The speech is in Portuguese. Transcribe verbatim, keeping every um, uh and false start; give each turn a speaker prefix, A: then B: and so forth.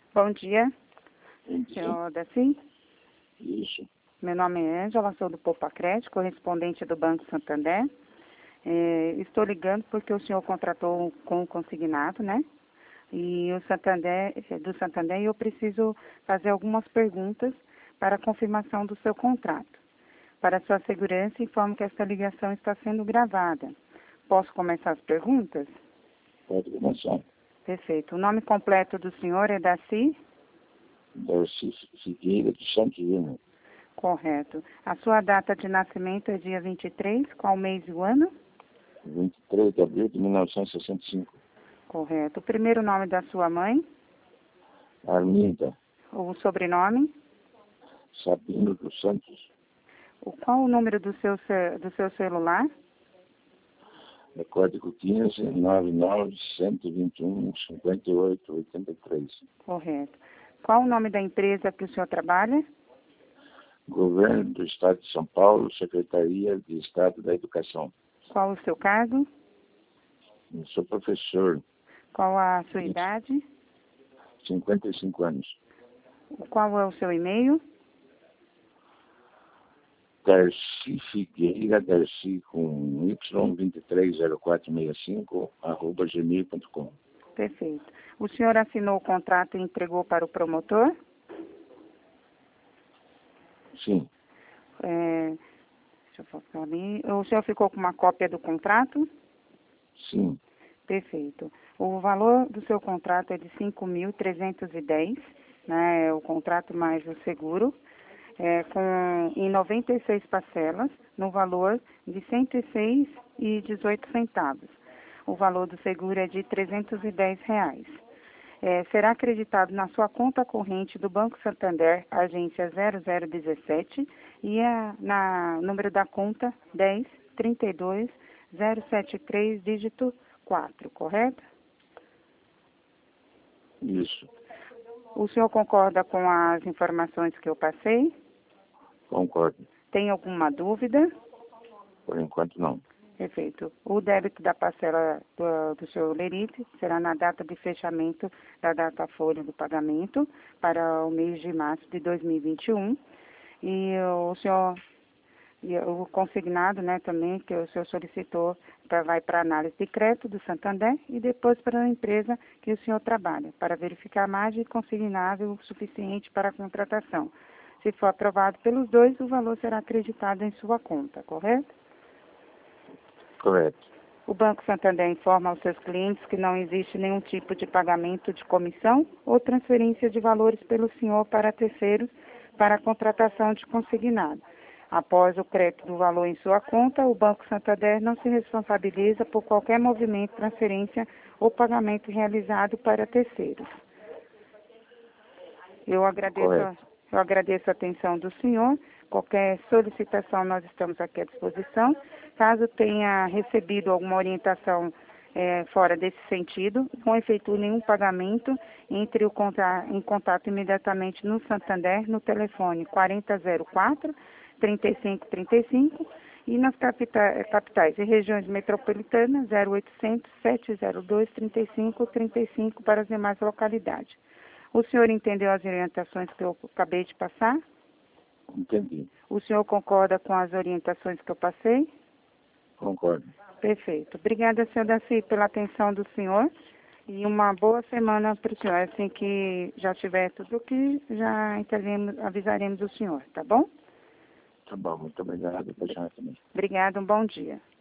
A: Bom dia,
B: Sim,
A: senhor Daci.
B: isso.
A: Meu nome é Ângela, sou do Popacred, correspondente do Banco Santander. É, estou ligando porque o senhor contratou com o consignado, né? E o Santander, do Santander, eu preciso fazer algumas perguntas para a confirmação do seu contrato. Para sua segurança, informo que esta ligação está sendo gravada. Posso começar as perguntas?
B: Pode começar.
A: Perfeito. O nome completo do senhor é Daci?
B: Darcy Figueira de Santos Júnior.
A: Correto. A sua data de nascimento é dia vinte e três, qual mês e o ano?
B: vinte e três de abril de mil novecentos e sessenta e cinco.
A: Correto. O primeiro nome da sua mãe?
B: Arminda
A: O sobrenome?
B: Sabino dos Santos.
A: O, qual o número do seu, ce- do seu celular?
B: É código quinze, noventa e nove, cento e vinte e um, cinquenta e oito, oitenta e três.
A: Correto. Qual o nome da empresa que o senhor trabalha?
B: Governo do Estado de São Paulo, Secretaria de Estado da Educação.
A: Qual o seu cargo?
B: Eu sou professor,
A: Qual a sua idade?
B: cinquenta e cinco anos.
A: Qual é o seu e-mail?
B: Darcy Figueira, Darcy com Y, vinte e três zero quatro sessenta e cinco, arroba gmail ponto com.
A: Perfeito. O senhor assinou o contrato e entregou para o promotor?
B: Sim,
A: É, deixa eu focar ali. O senhor ficou com uma cópia do contrato?
B: sim,
A: Perfeito. O valor do seu contrato é de cinco mil trezentos e dez, né? É o contrato mais o seguro, é, com, em noventa e seis parcelas, no valor de cento e seis reais e dezoito centavos. O valor do seguro é de trezentos e dez reais. É, será acreditado na sua conta corrente do Banco Santander, agência zero zero um sete, e a, na número da conta dez, trinta e dois, zero setenta e três, dígito quatro, correto?
B: isso,
A: O senhor concorda com as informações que eu passei?
B: concordo.
A: Tem alguma dúvida?
B: Por enquanto não.
A: Perfeito. O débito da parcela do, do seu Lerite será na data de fechamento da data folha do pagamento para o mês de março de dois mil e vinte e um. E o senhor, e o consignado, né, também, que o senhor solicitou, pra, vai para análise de crédito do Santander e depois para a empresa que o senhor trabalha, para verificar a margem consignável suficiente para a contratação. Se for aprovado pelos dois, o valor será acreditado em sua conta, correto?
B: Correto.
A: O Banco Santander informa aos seus clientes que não existe nenhum tipo de pagamento de comissão ou transferência de valores pelo senhor para terceiros para a contratação de consignado. Após o crédito do valor em sua conta, o Banco Santander não se responsabiliza por qualquer movimento, transferência ou pagamento realizado para terceiros. Eu agradeço,
B: Correto.
A: eu agradeço a atenção do senhor. Qualquer solicitação, nós estamos aqui à disposição. Caso tenha recebido alguma orientação eh, fora desse sentido, não efetue nenhum pagamento, entre o conta, em contato imediatamente no Santander, no telefone quarenta zero quatro, trinta e cinco trinta e cinco e nas capita, capitais e regiões metropolitanas zero oitocentos, sete zero dois, trinta e cinco trinta e cinco para as demais localidades. O senhor entendeu as orientações que eu acabei de passar?
B: Entendi.
A: O senhor concorda com as orientações que eu passei?
B: Concordo.
A: Perfeito. Obrigada, senhor Daci, pela atenção do senhor e uma boa semana para o senhor. Assim que já tiver tudo aqui, já entraremos, avisaremos o senhor, tá bom?
B: Tá bom, muito obrigado. Obrigado também.
A: Obrigada, um bom dia.